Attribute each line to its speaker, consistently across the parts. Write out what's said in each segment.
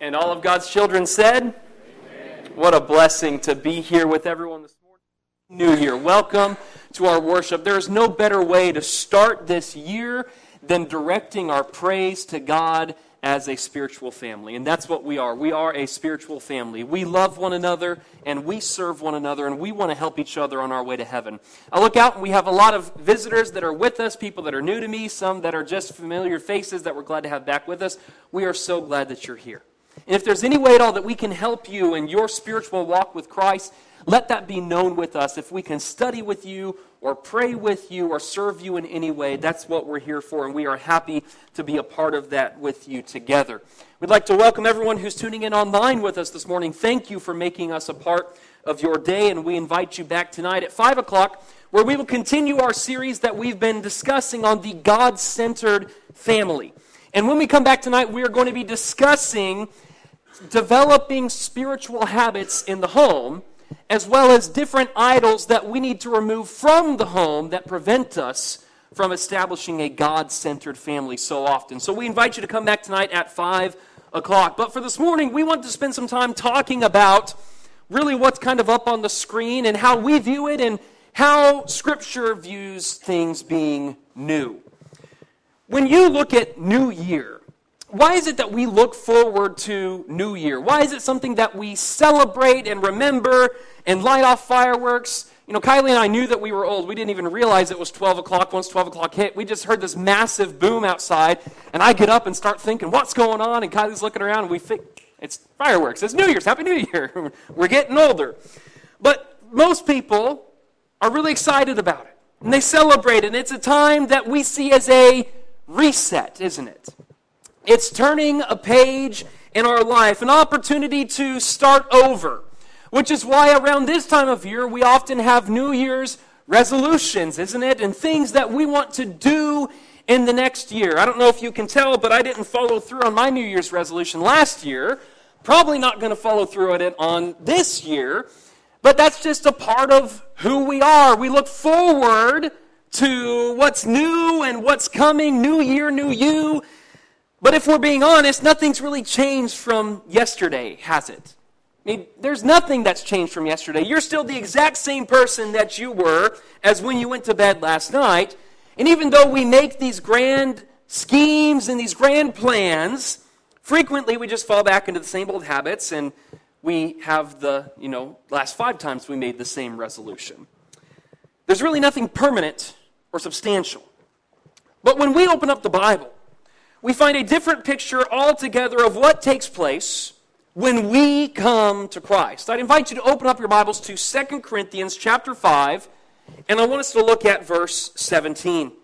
Speaker 1: And all of God's children said, Amen. What a blessing to be here with everyone this morning. New Year. Welcome to our worship. There is no better way to start this year than directing our praise to God as a spiritual family. And that's what we are. We are a spiritual family. We love one another and we serve one another and we want to help each other on our way to heaven. I look out and we have a lot of visitors that are with us, people that are new to me, some that are just familiar faces that we're glad to have back with us. We are so glad that you're here. And if there's any way at all that we can help you in your spiritual walk with Christ, let that be known with us. If we can study with you or pray with you or serve you in any way, that's what we're here for, and we are happy to be a part of that with you together. We'd like to welcome everyone who's tuning in online with us this morning. Thank you for making us a part of your day, and we invite you back tonight at 5 o'clock, where we will continue our series that we've been discussing on the God-centered family. And when we come back tonight, we are going to be discussing developing spiritual habits in the home, as well as different idols that we need to remove from the home that prevent us from establishing a God-centered family so often. So we invite you to come back tonight at 5 o'clock. But for this morning, we want to spend some time talking about really what's kind of up on the screen and how we view it and how Scripture views things being new. When you look at New Year, why is it that we look forward to New Year? Why is it something that we celebrate and remember and light off fireworks? You know, Kylie and I knew that we were old. We didn't even realize it was 12 o'clock. Once 12 o'clock hit, we just heard this massive boom outside, and I get up and start thinking, what's going on? And Kylie's looking around, and we think, it's fireworks. It's New Year's. Happy New Year. We're getting older. But most people are really excited about it, and they celebrate it, and it's a time that we see as a reset, isn't it? It's turning a page in our life, an opportunity to start over, which is why around this time of year we often have New Year's resolutions, isn't it? And things that we want to do in the next year. I don't know if you can tell, but I didn't follow through on my New Year's resolution last year. Probably not going to follow through on it on this year, but that's just a part of who we are. We look forward to what's new and what's coming, new year, new you. But if we're being honest, nothing's really changed from yesterday, has it? I mean, there's nothing that's changed from yesterday. You're still the exact same person that you were as when you went to bed last night. And even though we make these grand schemes and these grand plans, frequently we just fall back into the same old habits and we have the, last 5 times we made the same resolution. There's really nothing permanent or substantial. But when we open up the Bible, we find a different picture altogether of what takes place when we come to Christ. I'd invite you to open up your Bibles to 2 Corinthians chapter 5, and I want us to look at verse 17.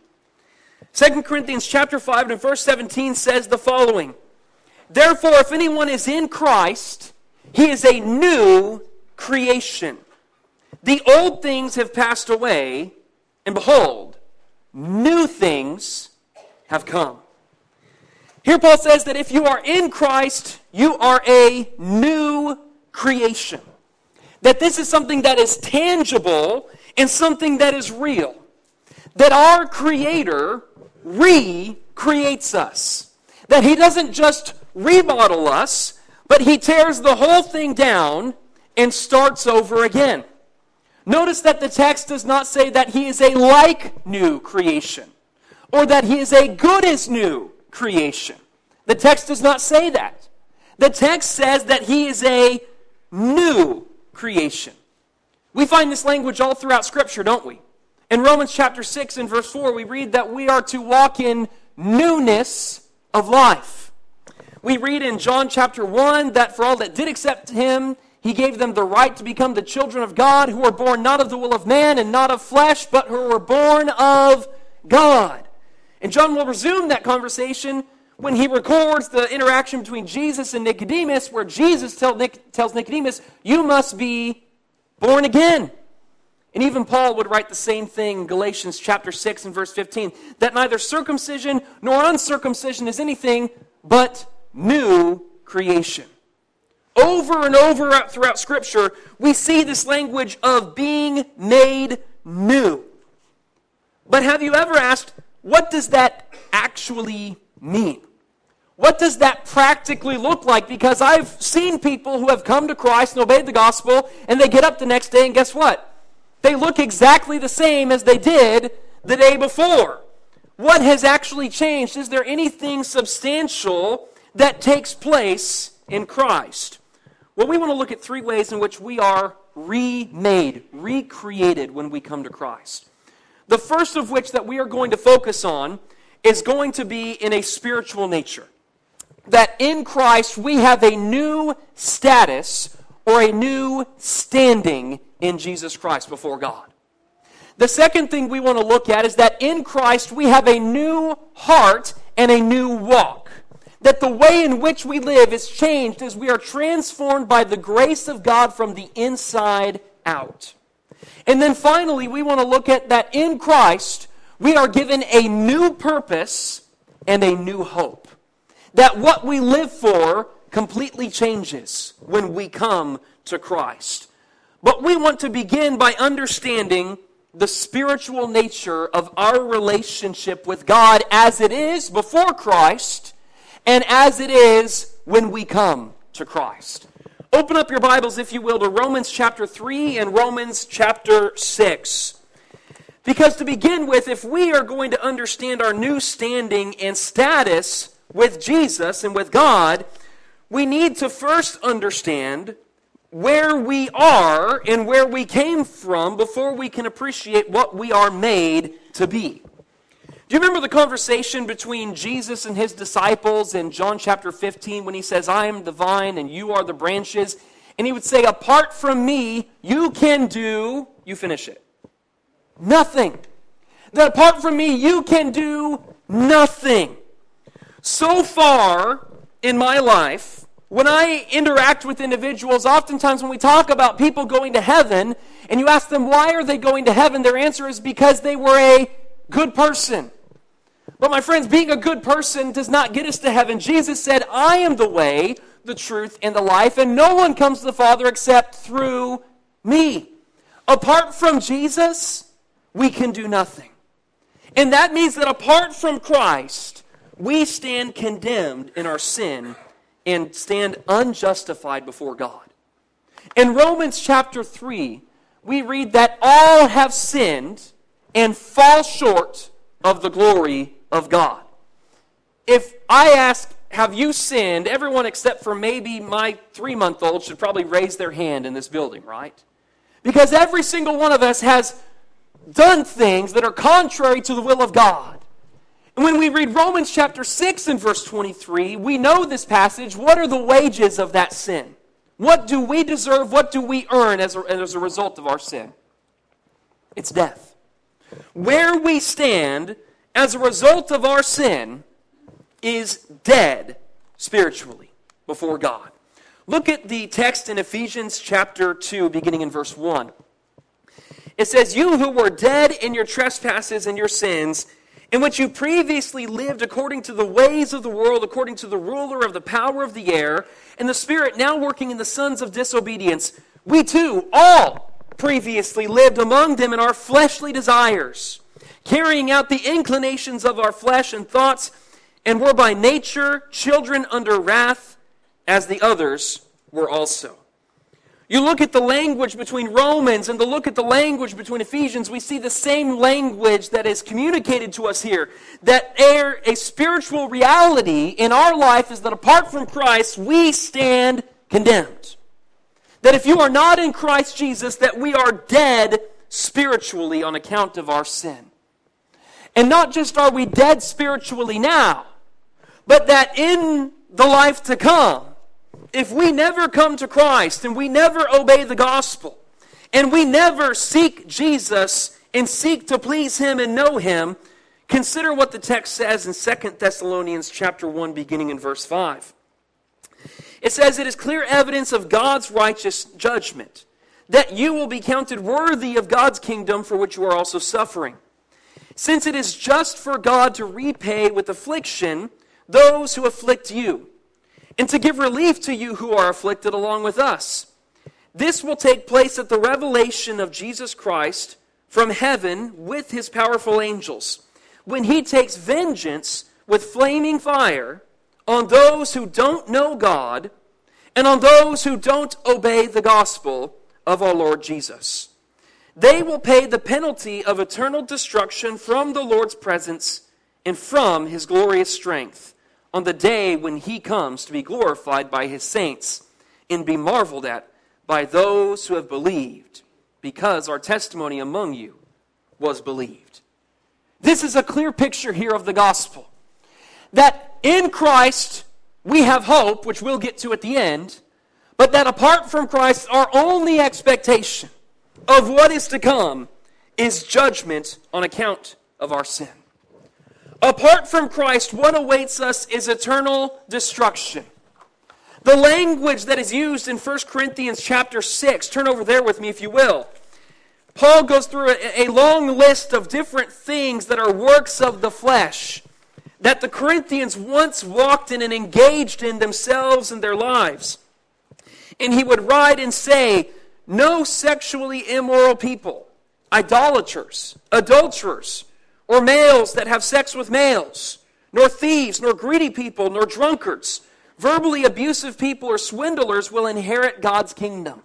Speaker 1: 2 Corinthians chapter 5 and verse 17 says the following: Therefore, if anyone is in Christ, he is a new creation. The old things have passed away, and behold, new things have come. Here Paul says that if you are in Christ, you are a new creation. That this is something that is tangible and something that is real. That our Creator recreates us. That He doesn't just remodel us, but He tears the whole thing down and starts over again. Notice that the text does not say that He is a like new creation, or that He is a good as new creation. The text does not say that. The text says that He is a new creation. We find this language all throughout Scripture, don't we? In Romans chapter 6 and verse 4, we read that we are to walk in newness of life. We read in John chapter 1 that for all that did accept Him, He gave them the right to become the children of God, who were born not of the will of man and not of flesh, but who were born of God. And John will resume that conversation when he records the interaction between Jesus and Nicodemus, where Jesus tells Nicodemus, you must be born again. And even Paul would write the same thing in Galatians chapter 6 and verse 15, that neither circumcision nor uncircumcision is anything but new creation. Over and over throughout Scripture, we see this language of being made new. But have you ever asked, what does that actually mean? What does that practically look like? Because I've seen people who have come to Christ and obeyed the gospel, and they get up the next day, and guess what? They look exactly the same as they did the day before. What has actually changed? Is there anything substantial that takes place in Christ? Well, we want to look at 3 ways in which we are remade, recreated when we come to Christ. The first of which that we are going to focus on is going to be in a spiritual nature. That in Christ we have a new status or a new standing in Jesus Christ before God. The second thing we want to look at is that in Christ we have a new heart and a new walk. That the way in which we live is changed as we are transformed by the grace of God from the inside out. And then finally, we want to look at that in Christ we are given a new purpose and a new hope. That what we live for completely changes when we come to Christ. But we want to begin by understanding the spiritual nature of our relationship with God as it is before Christ and as it is when we come to Christ. Open up your Bibles, if you will, to Romans chapter 3 and Romans chapter 6. Because to begin with, if we are going to understand our new standing and status with Jesus and with God, we need to first understand where we are and where we came from before we can appreciate what we are made to be. Do you remember the conversation between Jesus and his disciples in John chapter 15 when he says, I am the vine and you are the branches? And he would say, apart from me, you can do, you finish it, nothing. That apart from me, you can do nothing. So far in my life, when I interact with individuals, oftentimes when we talk about people going to heaven, and you ask them why are they going to heaven, their answer is because they were a good person. But my friends, being a good person does not get us to heaven. Jesus said, I am the way, the truth, and the life, and no one comes to the Father except through me. Apart from Jesus, we can do nothing. And that means that apart from Christ, we stand condemned in our sin and stand unjustified before God. In Romans chapter 3, we read that all have sinned and fall short of the glory of God. If I ask, have you sinned? Everyone except for maybe my 3-month-old should probably raise their hand in this building, right? Because every single one of us has done things that are contrary to the will of God. And when we read Romans chapter 6 and verse 23, we know this passage. What are the wages of that sin? What do we deserve? What do we earn as a result of our sin? It's death. Where we stand as a result of our sin is dead spiritually before God. Look at the text in Ephesians chapter 2, beginning in verse 1. It says, you who were dead in your trespasses and your sins, in which you previously lived according to the ways of the world, according to the ruler of the power of the air, and the spirit now working in the sons of disobedience, we too all previously lived among them in our fleshly desires, carrying out the inclinations of our flesh and thoughts, and were by nature children under wrath, as the others were also. You look at the language between Romans and look at the language between Ephesians, we see the same language that is communicated to us here. That a spiritual reality in our life is that apart from Christ, we stand condemned. That if you are not in Christ Jesus, that we are dead spiritually on account of our sin. And not just are we dead spiritually now, but that in the life to come, if we never come to Christ and we never obey the gospel and we never seek Jesus and seek to please Him and know Him, consider what the text says in 2 Thessalonians chapter 1 beginning in verse 5. It says, it is clear evidence of God's righteous judgment that you will be counted worthy of God's kingdom for which you are also suffering. Since it is just for God to repay with affliction those who afflict you, and to give relief to you who are afflicted along with us. This will take place at the revelation of Jesus Christ from heaven with His powerful angels, when He takes vengeance with flaming fire on those who don't know God and on those who don't obey the gospel of our Lord Jesus. They will pay the penalty of eternal destruction from the Lord's presence and from his glorious strength on the day when he comes to be glorified by his saints and be marveled at by those who have believed, because our testimony among you was believed. This is a clear picture here of the gospel, that in Christ we have hope, which we'll get to at the end, but that apart from Christ, our only expectation of what is to come is judgment on account of our sin. Apart from Christ, what awaits us is eternal destruction. The language that is used in 1 Corinthians chapter 6, turn over there with me if you will. Paul goes through a long list of different things that are works of the flesh that the Corinthians once walked in and engaged in themselves and their lives. And he would write and say, no sexually immoral people, idolaters, adulterers, or males that have sex with males, nor thieves, nor greedy people, nor drunkards, verbally abusive people, or swindlers will inherit God's kingdom.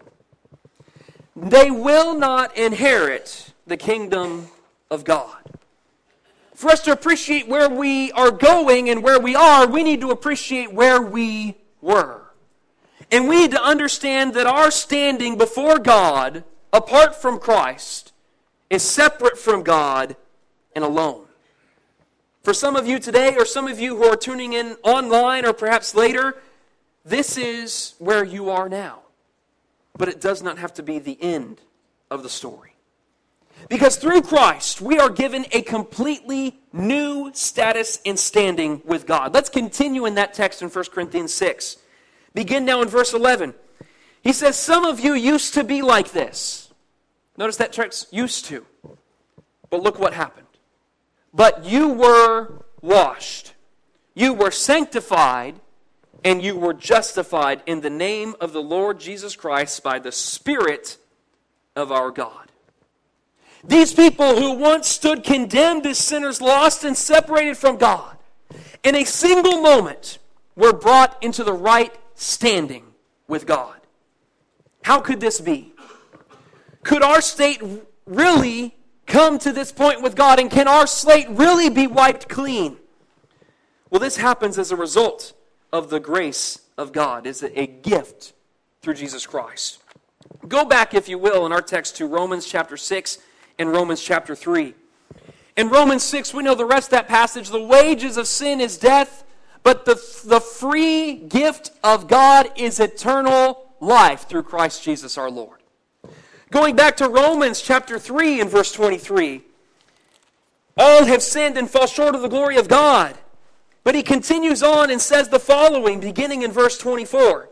Speaker 1: They will not inherit the kingdom of God. For us to appreciate where we are going and where we are, we need to appreciate where we were. And we need to understand that our standing before God, apart from Christ, is separate from God and alone. For some of you today, or some of you who are tuning in online or perhaps later, this is where you are now. But it does not have to be the end of the story. Because through Christ, we are given a completely new status and standing with God. Let's continue in that text in 1 Corinthians 6. Begin now in verse 11. He says, some of you used to be like this. Notice that text, used to. But look what happened. But you were washed. You were sanctified. And you were justified in the name of the Lord Jesus Christ by the Spirit of our God. These people who once stood condemned as sinners, lost and separated from God, in a single moment were brought into the right standing with God. How could this be? Could our state really come to this point with God, and can our slate really be wiped clean? Well, this happens as a result of the grace of God. It's a gift through Jesus Christ. Go back, if you will, in our text to Romans chapter 6 and Romans chapter 3. In Romans 6, we know the rest of that passage. The wages of sin is death, but the free gift of God is eternal life through Christ Jesus our Lord. Going back to Romans chapter 3 and verse 23. All have sinned and fall short of the glory of God. But he continues on and says the following, beginning in verse 24.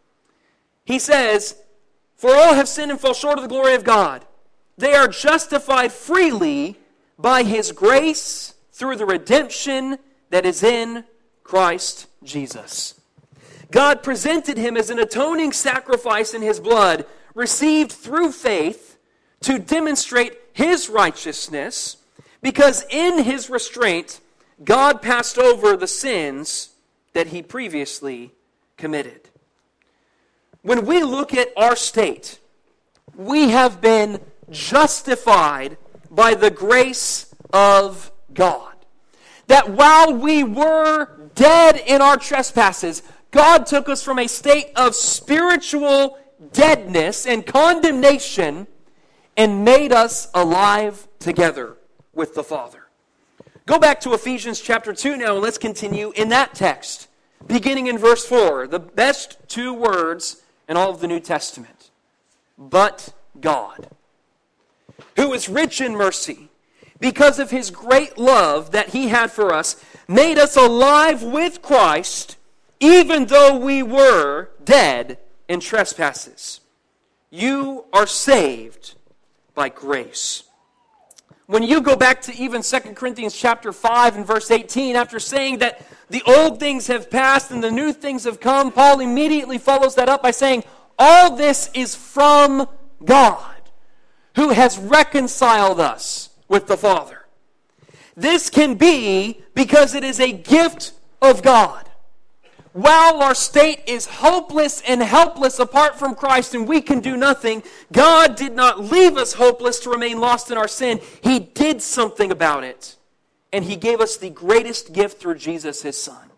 Speaker 1: He says, for all have sinned and fall short of the glory of God. They are justified freely by his grace through the redemption that is in Christ Jesus. God presented him as an atoning sacrifice in his blood, received through faith to demonstrate his righteousness, because in his restraint, God passed over the sins that he previously committed. When we look at our state, we have been justified by the grace of God. That while we were dead in our trespasses, God took us from a state of spiritual deadness and condemnation and made us alive together with the Father. Go back to Ephesians chapter 2 now, and let's continue in that text, beginning in verse 4, the best two words in all of the New Testament. But God, who is rich in mercy, because of his great love that he had for us, made us alive with Christ, even though we were dead in trespasses. You are saved by grace. When you go back to even 2 Corinthians chapter 5 and verse 18, after saying that the old things have passed and the new things have come, Paul immediately follows that up by saying, all this is from God, who has reconciled us with the Father. This can be because it is a gift of God. while our state is hopeless and helpless apart from Christ and we can do nothing, God did not leave us hopeless to remain lost in our sin. He did something about it. And He gave us the greatest gift through Jesus, His Son.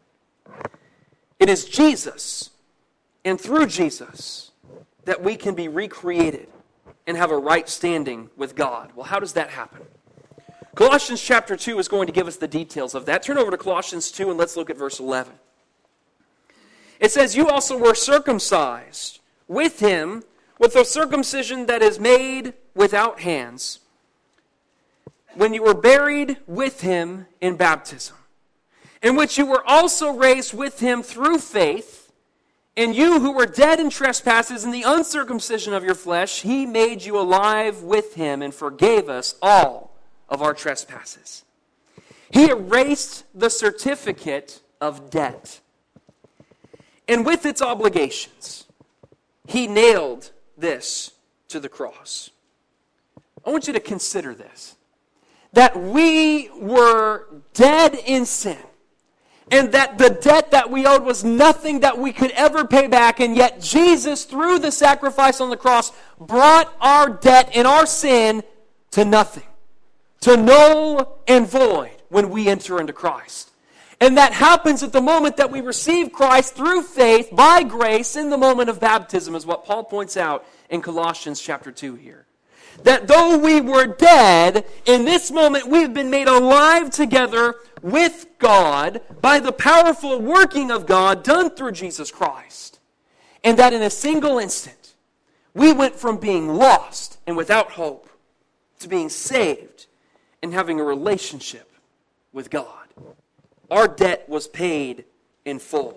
Speaker 1: It is Jesus, and through Jesus, that we can be recreated and have a right standing with God. Well, how does that happen? Colossians chapter 2 is going to give us the details of that. Turn over to Colossians 2 and let's look at verse 11. It says, "You also were circumcised with Him, with a circumcision that is made without hands, when you were buried with Him in baptism, in which you were also raised with Him through faith, and you who were dead in trespasses and the uncircumcision of your flesh, He made you alive with Him and forgave us all of our trespasses. He erased the certificate of debt, and with its obligations, He nailed this to the cross." I want you to consider this. That we were dead in sin, and that the debt that we owed was nothing that we could ever pay back, and yet Jesus, through the sacrifice on the cross, brought our debt and our sin to nothing, to null and void when we enter into Christ. And that happens at the moment that we receive Christ through faith, by grace, in the moment of baptism, is what Paul points out in Colossians chapter 2 here. That though we were dead, in this moment we have been made alive together with God by the powerful working of God done through Jesus Christ. And that in a single instant, we went from being lost and without hope to being saved and having a relationship with God. Our debt was paid in full.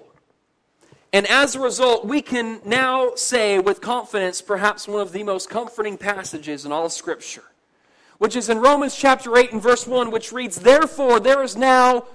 Speaker 1: And as a result, we can now say with confidence perhaps one of the most comforting passages in all of Scripture, which is in Romans chapter 8 and verse 1, which reads, "Therefore there is now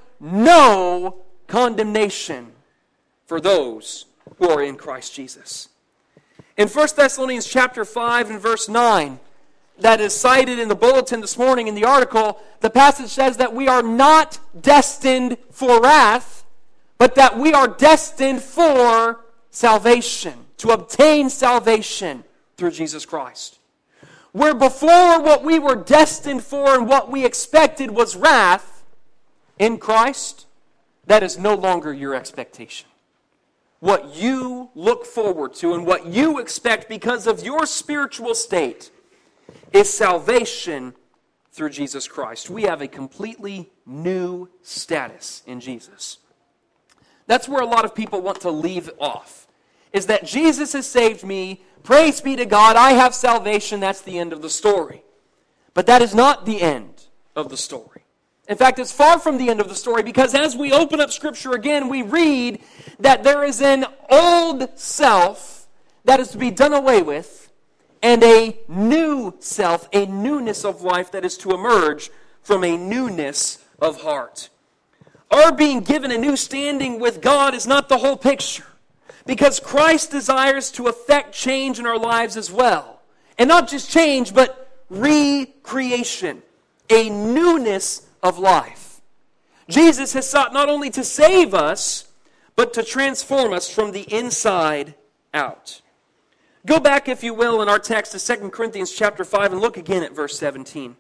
Speaker 1: no condemnation for those who are in Christ Jesus." In 1 Thessalonians chapter 5 and verse 9, that is cited in the bulletin this morning in the article, the passage says that we are not destined for wrath, but that we are destined for salvation, to obtain salvation through Jesus Christ. Where before what we were destined for and what we expected was wrath, in Christ, that is no longer your expectation. What you look forward to and what you expect because of your spiritual state is salvation through Jesus Christ. We have a completely new status in Jesus. That's where a lot of people want to leave off, is that Jesus has saved me, praise be to God, I have salvation, that's the end of the story. But that is not the end of the story. In fact, it's far from the end of the story, because as we open up Scripture again, we read that there is an old self that is to be done away with, and a new self, a newness of life that is to emerge from a newness of heart. Our being given a new standing with God is not the whole picture, because Christ desires to effect change in our lives as well. And not just change, but recreation, a newness of life. Jesus has sought not only to save us, but to transform us from the inside out. Go back, if you will, in our text to 2 Corinthians chapter 5 and look again at verse 17.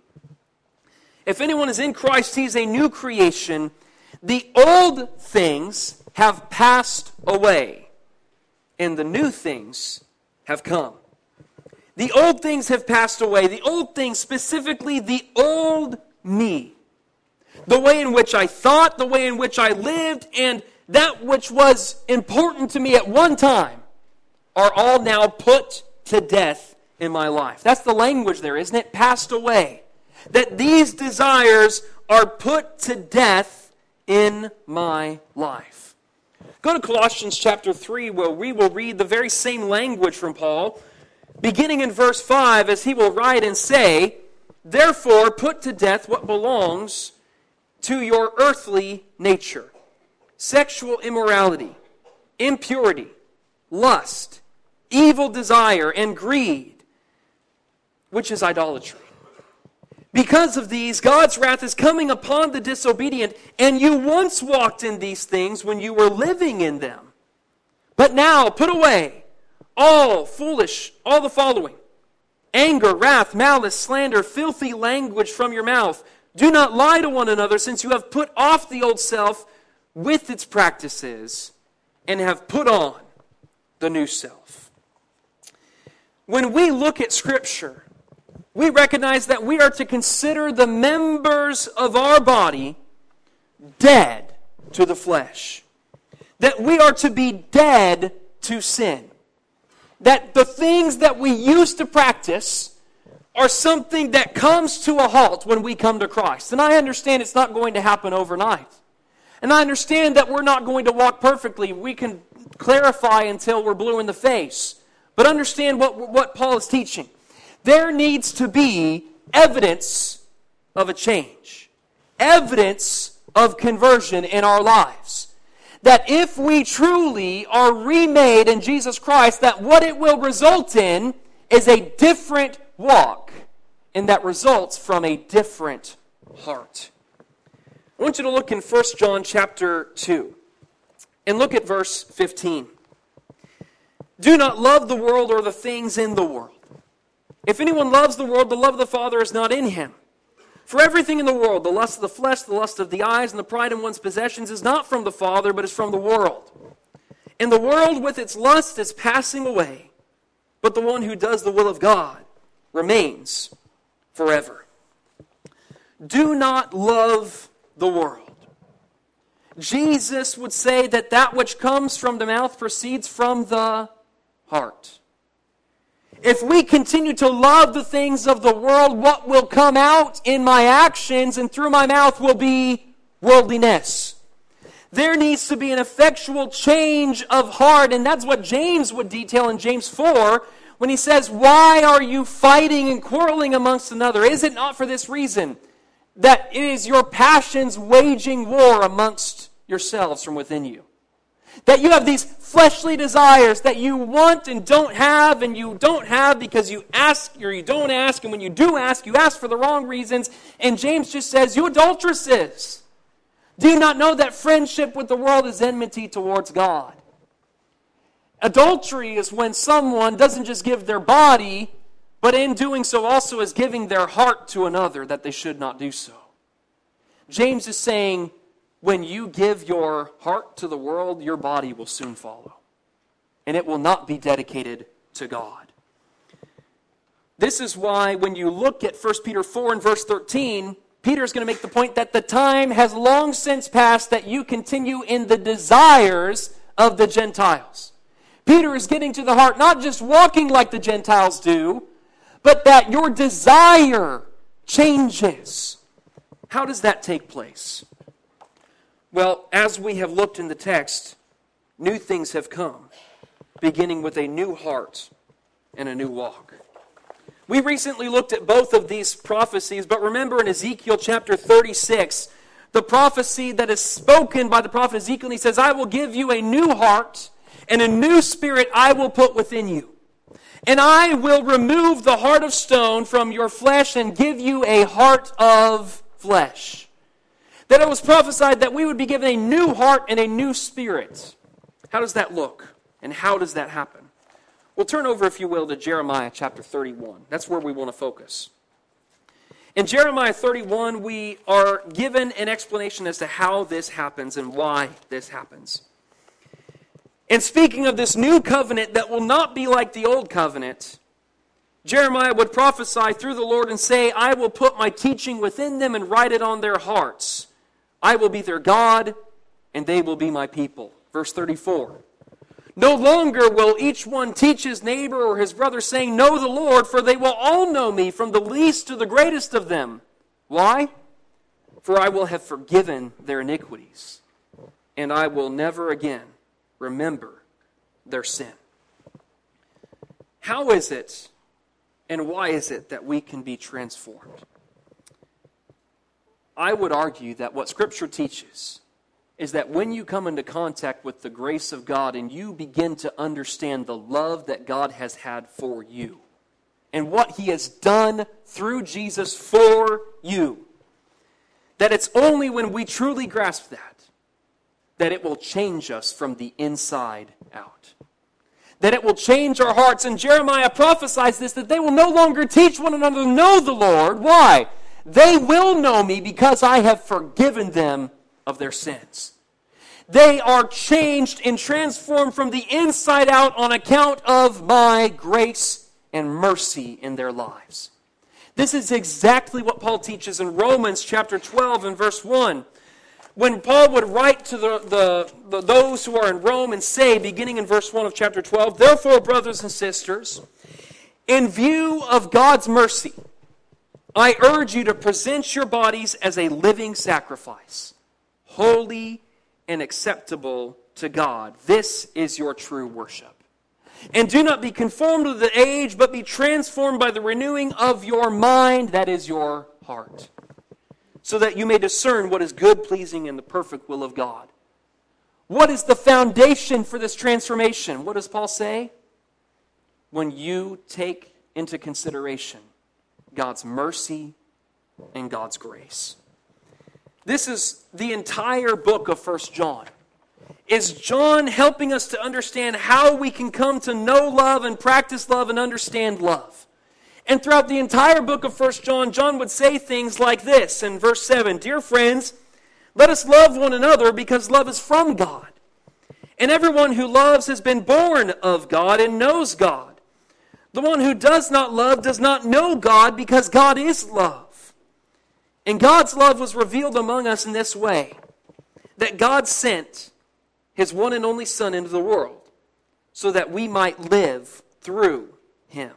Speaker 1: If anyone is in Christ, he is a new creation. The old things have passed away, and the new things have come. The old things have passed away. The old things, specifically the old me. The way in which I thought, the way in which I lived, and that which was important to me at one time are all now put to death in my life. That's the language there, isn't it? Passed away. That these desires are put to death in my life. Go to Colossians chapter 3, where we will read the very same language from Paul, beginning in verse 5, as he will write and say, "Therefore put to death what belongs to your earthly nature: sexual immorality, impurity, lust, evil desire, and greed, which is idolatry. Because of these, God's wrath is coming upon the disobedient, and you once walked in these things when you were living in them. But now put away all the following: anger, wrath, malice, slander, filthy language from your mouth. Do not lie to one another, since you have put off the old self with its practices and have put on the new self. When we look at Scripture, we recognize that we are to consider the members of our body dead to the flesh. That we are to be dead to sin. That the things that we used to practice are something that comes to a halt when we come to Christ. And I understand it's not going to happen overnight. And I understand that we're not going to walk perfectly. We can clarify until we're blue in the face. But understand what Paul is teaching. There needs to be evidence of a change. Evidence of conversion in our lives. That if we truly are remade in Jesus Christ, that what it will result in is a different walk, and that results from a different heart. I want you to look in 1 John chapter 2, and look at verse 15. Do not love the world or the things in the world. If anyone loves the world, the love of the Father is not in him. For everything in the world, the lust of the flesh, the lust of the eyes, and the pride in one's possessions is not from the Father, but is from the world. And the world with its lust is passing away, but the one who does the will of God remains forever. Do not love the world. Jesus would say that that which comes from the mouth proceeds from the heart. If we continue to love the things of the world, what will come out in my actions and through my mouth will be worldliness. There needs to be an effectual change of heart, and that's what James would detail in James 4 when he says, why are you fighting and quarreling amongst another? Is it not for this reason, that it is your passions waging war amongst yourselves from within you? That you have these fleshly desires that you want and don't have, and you don't have because you ask or you don't ask, and when you do ask, you ask for the wrong reasons. And James just says, you adulteresses, do you not know that friendship with the world is enmity towards God? Adultery is when someone doesn't just give their body, but in doing so also is giving their heart to another that they should not do so. James is saying, when you give your heart to the world, your body will soon follow. And it will not be dedicated to God. This is why when you look at 1 Peter 4 and verse 13, Peter is going to make the point that the time has long since passed that you continue in the desires of the Gentiles. Peter is getting to the heart, not just walking like the Gentiles do, but that your desire changes. How does that take place? Well, as we have looked in the text, new things have come, beginning with a new heart and a new walk. We recently looked at both of these prophecies, but remember in Ezekiel chapter 36, the prophecy that is spoken by the prophet Ezekiel, and he says, I will give you a new heart, and a new spirit I will put within you. And I will remove the heart of stone from your flesh and give you a heart of flesh. That it was prophesied that we would be given a new heart and a new spirit. How does that look? And how does that happen? Well, turn over, if you will, to Jeremiah chapter 31. That's where we want to focus. In Jeremiah 31, we are given an explanation as to how this happens and why this happens. And speaking of this new covenant that will not be like the old covenant, Jeremiah would prophesy through the Lord and say, I will put my teaching within them and write it on their hearts. I will be their God, and they will be my people. Verse 34. No longer will each one teach his neighbor or his brother, saying, Know the Lord, for they will all know me, from the least to the greatest of them. Why? For I will have forgiven their iniquities, and I will never again remember their sin. How is it and why is it that we can be transformed? I would argue that what Scripture teaches is that when you come into contact with the grace of God and you begin to understand the love that God has had for you and what He has done through Jesus for you, that it's only when we truly grasp that it will change us from the inside out. That it will change our hearts. And Jeremiah prophesies this, that they will no longer teach one another to know the Lord. Why? They will know me because I have forgiven them of their sins. They are changed and transformed from the inside out on account of my grace and mercy in their lives. This is exactly what Paul teaches in Romans chapter 12 and verse 1. When Paul would write to those who are in Rome and say, beginning in verse 1 of chapter 12, "Therefore, brothers and sisters, in view of God's mercy, I urge you to present your bodies as a living sacrifice, holy and acceptable to God. This is your true worship. And do not be conformed to the age, but be transformed by the renewing of your mind," that is your heart, "so that you may discern what is good, pleasing, and the perfect will of God." What is the foundation for this transformation? What does Paul say? When you take into consideration God's mercy and God's grace. This is the entire book of 1 John. Is John helping us to understand how we can come to know love and practice love and understand love? And throughout the entire book of 1 John, John would say things like this in verse 7, "Dear friends, let us love one another because love is from God. And everyone who loves has been born of God and knows God. The one who does not love does not know God because God is love. And God's love was revealed among us in this way, that God sent His one and only Son into the world so that we might live through Him."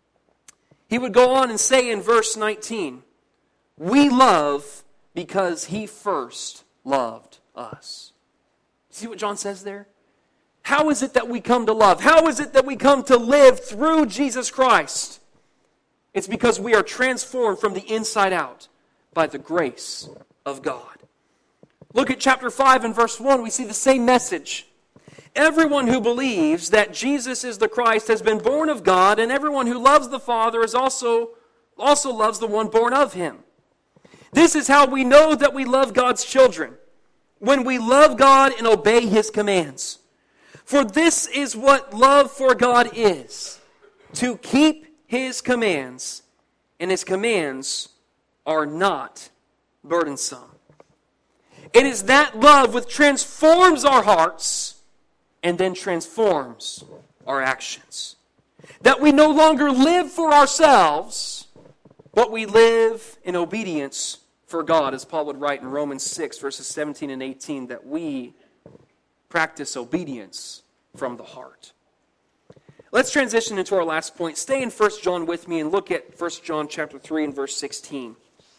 Speaker 1: He would go on and say in verse 19, "We love because He first loved us." See what John says there? How is it that we come to love? How is it that we come to live through Jesus Christ? It's because we are transformed from the inside out by the grace of God. Look at chapter 5 and verse 1. We see the same message. "Everyone who believes that Jesus is the Christ has been born of God, and everyone who loves the Father is also loves the one born of Him. This is how we know that we love God's children, when we love God and obey His commands. For this is what love for God is, to keep His commands, and His commands are not burdensome." It is that love which transforms our hearts and then transforms our actions. That we no longer live for ourselves, but we live in obedience for God, as Paul would write in Romans 6, verses 17 and 18, that we practice obedience from the heart. Let's transition into our last point. Stay in 1 John with me and look at 1 John chapter 3 and verse 16.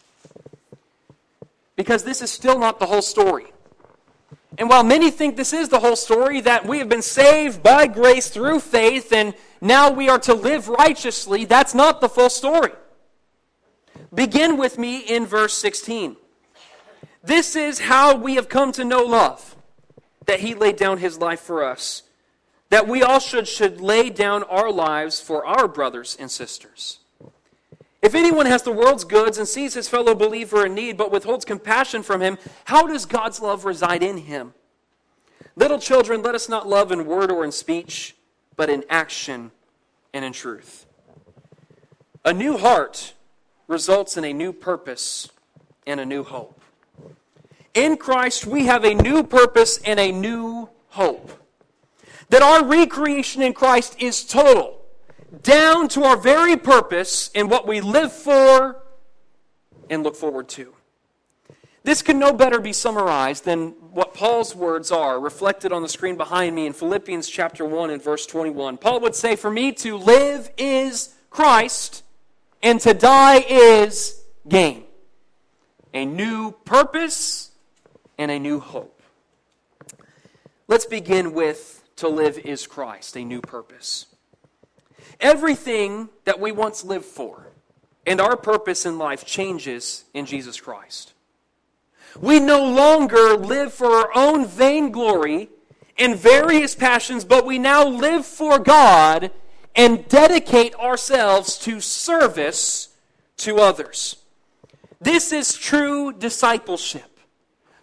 Speaker 1: Because this is still not the whole story. And while many think this is the whole story, that we have been saved by grace through faith and now we are to live righteously, that's not the full story. Begin with me in verse 16. "This is how we have come to know love, that He laid down His life for us, that we all should lay down our lives for our brothers and sisters. If anyone has the world's goods and sees his fellow believer in need, but withholds compassion from him, how does God's love reside in him? Little children, let us not love in word or in speech, but in action and in truth." A new heart results in a new purpose and a new hope. In Christ, we have a new purpose and a new hope. That our recreation in Christ is total, down to our very purpose and what we live for and look forward to. This can no better be summarized than what Paul's words are, reflected on the screen behind me in Philippians chapter 1 and verse 21. Paul would say, "For me to live is Christ, and to die is gain." A new purpose and a new hope. Let's begin with to live is Christ, a new purpose. Everything that we once lived for and our purpose in life changes in Jesus Christ. We no longer live for our own vainglory and various passions, but we now live for God and dedicate ourselves to service to others. This is true discipleship.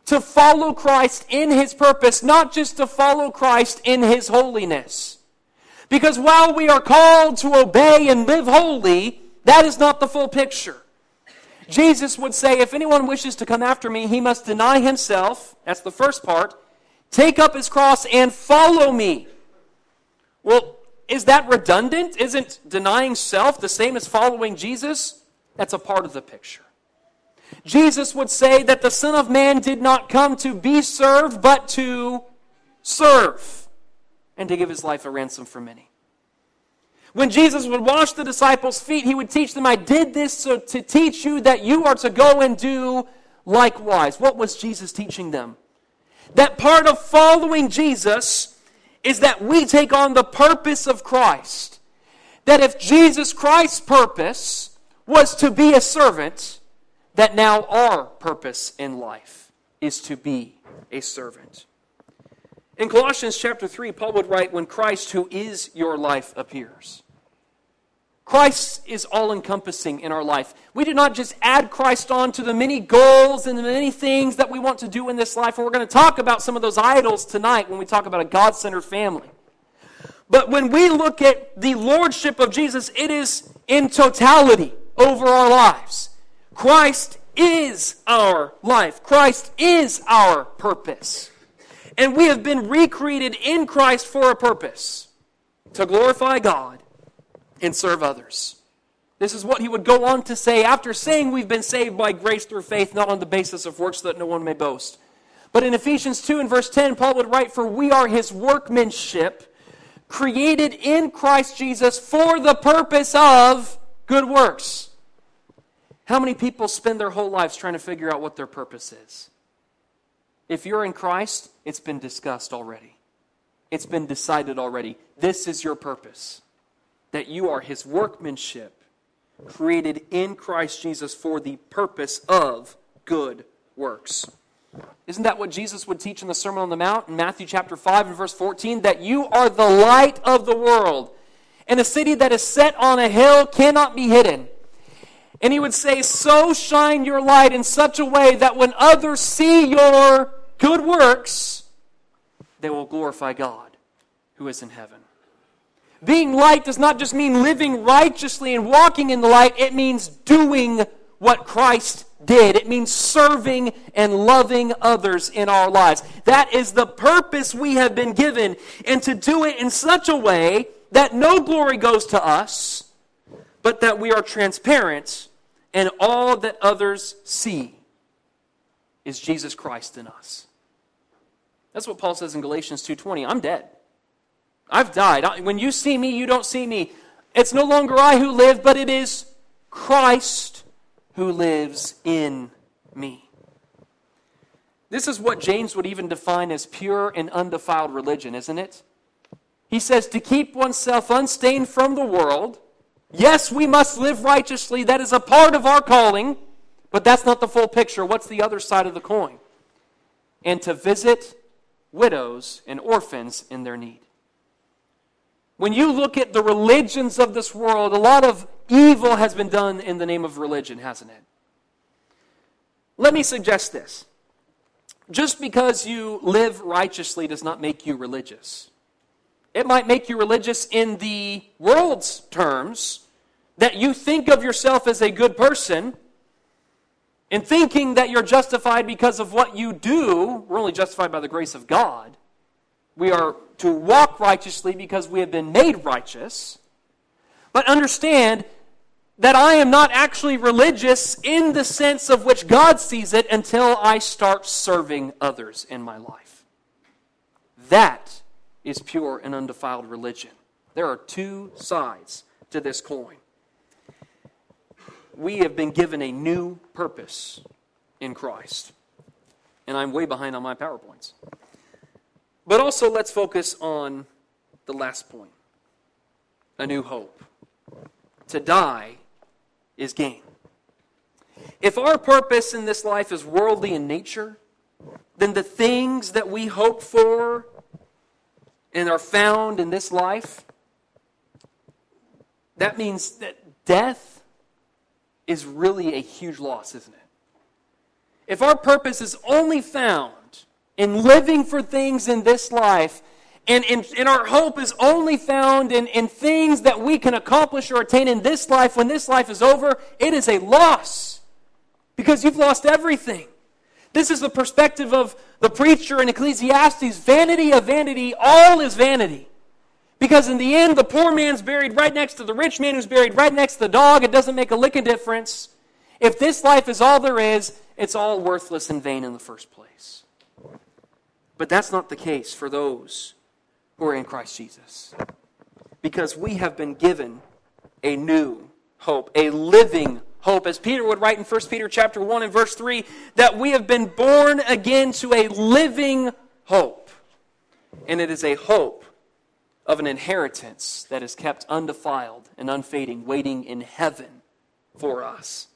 Speaker 1: to follow Christ in His purpose, not just to follow Christ in His holiness. Because while we are called to obey and live holy, that is not the full picture. Jesus would say, if anyone wishes to come after me, he must deny himself. That's the first part. Take up his cross and follow me. Well, is that redundant? Isn't denying self the same as following Jesus? That's a part of the picture. Jesus would say that the Son of Man did not come to be served, but to serve, and to give His life a ransom for many. When Jesus would wash the disciples' feet, He would teach them, I did this so to teach you that you are to go and do likewise. What was Jesus teaching them? That part of following Jesus is that we take on the purpose of Christ. That if Jesus Christ's purpose was to be a servant, that now our purpose in life is to be a servant. In Colossians chapter 3, Paul would write, when Christ, who is your life, appears. Christ is all-encompassing in our life. We do not just add Christ on to the many goals and the many things that we want to do in this life. And we're going to talk about some of those idols tonight when we talk about a God-centered family. But when we look at the lordship of Jesus, it is in totality over our lives. Christ is our life. Christ is our purpose. And we have been recreated in Christ for a purpose, to glorify God and serve others. This is what he would go on to say after saying we've been saved by grace through faith, not on the basis of works, so that no one may boast. But in Ephesians 2 and verse 10, Paul would write, for we are His workmanship, created in Christ Jesus for the purpose of good works. How many people spend their whole lives trying to figure out what their purpose is? If you're in Christ, it's been discussed already. It's been decided already. This is your purpose. That you are His workmanship, created in Christ Jesus for the purpose of good works. Isn't that what Jesus would teach in the Sermon on the Mount in Matthew chapter 5 and verse 14? That you are the light of the world, and a city that is set on a hill cannot be hidden. And he would say, so shine your light in such a way that when others see your good works, they will glorify God who is in heaven. Being light does not just mean living righteously and walking in the light. It means doing what Christ did. It means serving and loving others in our lives. That is the purpose we have been given, and to do it in such a way that no glory goes to us, but that we are transparent and all that others see is Jesus Christ in us. That's what Paul says in Galatians 2:20. I'm dead. I've died. When you see me, you don't see me. It's no longer I who live, but it is Christ who lives in me. This is what James would even define as pure and undefiled religion, isn't it? He says to keep oneself unstained from the world. Yes, we must live righteously. That is a part of our calling, but that's not the full picture. What's the other side of the coin? And to visit widows and orphans in their need. When you look at the religions of this world, a lot of evil has been done in the name of religion, hasn't it? Let me suggest this. Just because you live righteously does not make you religious. It might make you religious in the world's terms, that you think of yourself as a good person, and thinking that you're justified because of what you do. We're only justified by the grace of God. We are to walk righteously because we have been made righteous. But understand that I am not actually religious in the sense of which God sees it until I start serving others in my life. That is pure and undefiled religion. There are two sides to this coin. We have been given a new purpose in Christ. And I'm way behind on my PowerPoints. But also let's focus on the last point. A new hope. To die is gain. If our purpose in this life is worldly in nature, then the things that we hope for and are found in this life, that means that death is really a huge loss, isn't it? if our purpose is only found in living for things in this life, and our hope is only found in things that we can accomplish or attain in this life, when this life is over, it is a loss. Because you've lost everything. This is the perspective of the preacher in Ecclesiastes. Vanity of vanity, all is vanity. Because in the end, the poor man's buried right next to the rich man who's buried right next to the dog. It doesn't make a lick of difference. If this life is all there is, it's all worthless and vain in the first place. But that's not the case for those who are in Christ Jesus. Because we have been given a new hope, a living hope. As Peter would write in 1 Peter chapter 1 and verse 3, that we have been born again to a living hope. And it is a hope of an inheritance that is kept undefiled and unfading, waiting in heaven for us.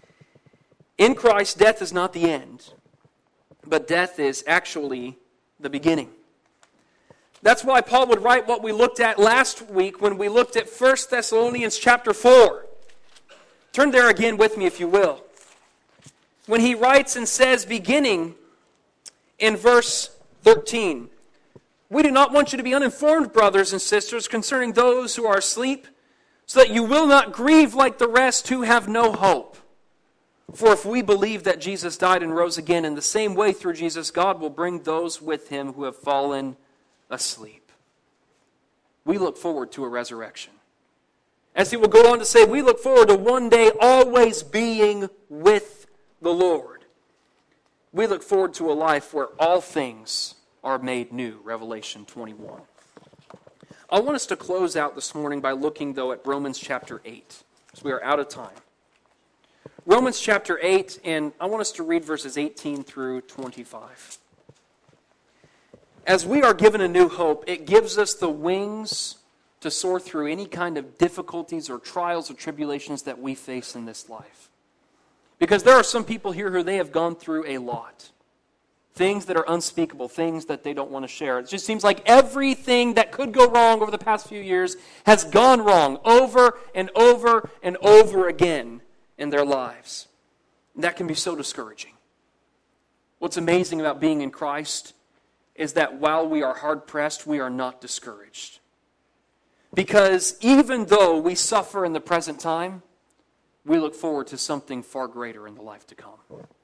Speaker 1: In Christ, death is not the end, but death is actually the beginning. That's why Paul would write what we looked at last week when we looked at 1 Thessalonians chapter 4. Turn there again with me, if you will. When he writes and says, beginning in verse 13, we do not want you to be uninformed, brothers and sisters, concerning those who are asleep, so that you will not grieve like the rest who have no hope. For if we believe that Jesus died and rose again, in the same way through Jesus, God will bring those with him who have fallen asleep. We look forward to a resurrection. As he will go on to say, we look forward to one day always being with the Lord. We look forward to a life where all things are made new, Revelation 21. I want us to close out this morning by looking, though, at Romans chapter 8, because we are out of time. Romans chapter 8, and I want us to read verses 18 through 25. As we are given a new hope, it gives us the wings to soar through any kind of difficulties or trials or tribulations that we face in this life. Because there are some people here who they have gone through a lot. Things that are unspeakable, things that they don't want to share. It just seems like everything that could go wrong over the past few years has gone wrong over and over and over again in their lives. And that can be so discouraging. What's amazing about being in Christ is that while we are hard-pressed, we are not discouraged. Because even though we suffer in the present time, we look forward to something far greater in the life to come.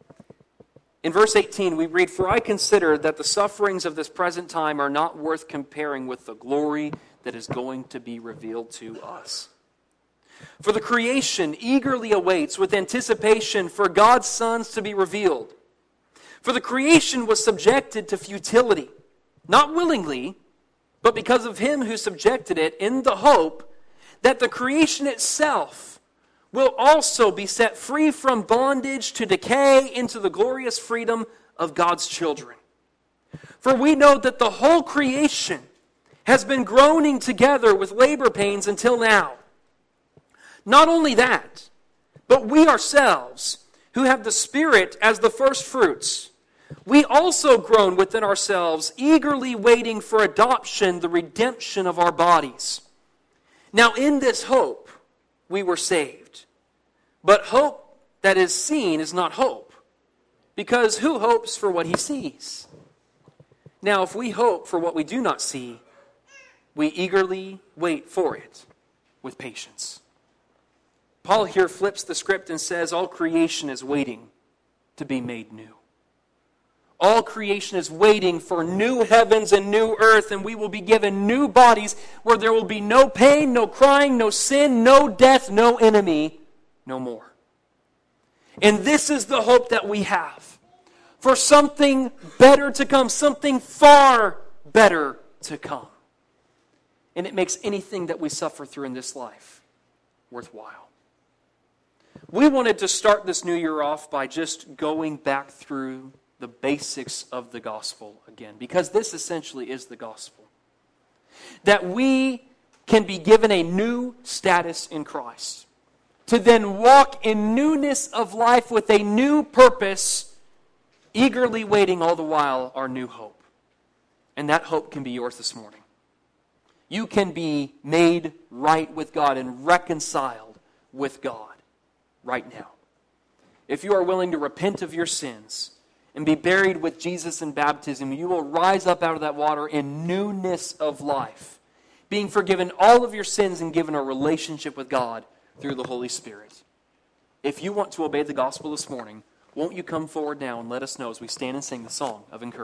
Speaker 1: In verse 18, we read, "For I consider that the sufferings of this present time are not worth comparing with the glory that is going to be revealed to us. For the creation eagerly awaits with anticipation for God's sons to be revealed. For the creation was subjected to futility, not willingly, but because of him who subjected it, in the hope that the creation itself will also be set free from bondage to decay into the glorious freedom of God's children. For we know that the whole creation has been groaning together with labor pains until now. Not only that, but we ourselves, who have the Spirit as the first fruits, we also groan within ourselves, eagerly waiting for adoption, the redemption of our bodies. Now in this hope we were saved. But hope that is seen is not hope, because who hopes for what he sees? Now if we hope for what we do not see, we eagerly wait for it with patience." Paul here flips the script and says all creation is waiting to be made new. All creation is waiting for new heavens and new earth, and we will be given new bodies where there will be no pain, no crying, no sin, no death, no enemy, no more. And this is the hope that we have for something better to come, something far better to come. And it makes anything that we suffer through in this life worthwhile. We wanted to start this new year off by just going back through the basics of the gospel again, because this essentially is the gospel. That we can be given a new status in Christ, to then walk in newness of life with a new purpose, eagerly waiting all the while our new hope. And that hope can be yours this morning. You can be made right with God and reconciled with God right now. if you are willing to repent of your sins and be buried with Jesus in baptism, you will rise up out of that water in newness of life, being forgiven all of your sins and given a relationship with God through the Holy Spirit. If you want to obey the gospel this morning, won't you come forward now and let us know as we stand and sing the song of encouragement?